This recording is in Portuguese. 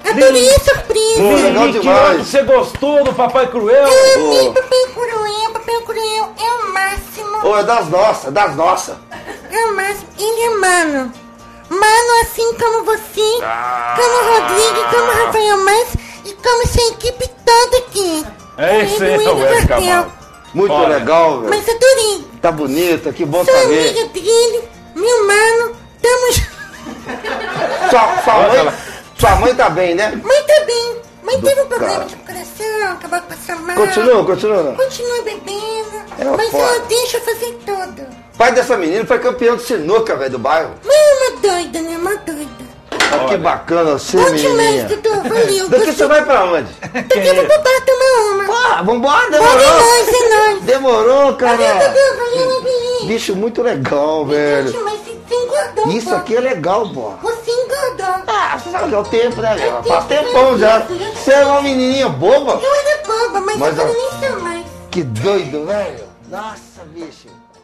Adorei a surpresa. Legal Que demais. ótimo, você gostou do Papai Cruel? Eu amei Papai Cruel. Papai Cruel é o máximo. Ô, é das nossas, das nossas. É o máximo. Ele é mano. Mano assim como você, como o Rodrigo, como o Rafael Mas e como essa equipe toda aqui. Esse é Duende o Wesley Martel. Camargo. Muito Olha. legal, velho. Mas adorei. Tá bonita, que bom Sou tá amiga vendo. dele, meu mano. Tamo junto. Sua mãe tá bem, né? Mãe tá bem. Mãe teve um problema cara. de coração, acabou de passar mal. Continua. Continua bebendo. É, mas foda. ela deixa fazer tudo. Pai dessa menina foi campeão de sinuca, velho, do bairro. Mas é uma doida, né? Uma doida. Olha que bacana você, Bom demais, menininha. Dudu. Valeu. Daqui você vai pra onde? Daqui eu vou pro bar tomar uma. Ah, vambora, Bora, demorou. é nóis. Demorou, Valeu, cara. Dudu. Valeu, Evelyn. Bicho muito legal, velho. Gente, mas você engordou. Isso pô. aqui é legal, pô. Você engordou. Ah, você sabe que é o tempo, né, meu? Faz tempão já. Você é uma menininha boba. Eu era boba, mas Mas, agora ó, nem sou mais. Que doido, velho. Nossa, bicho.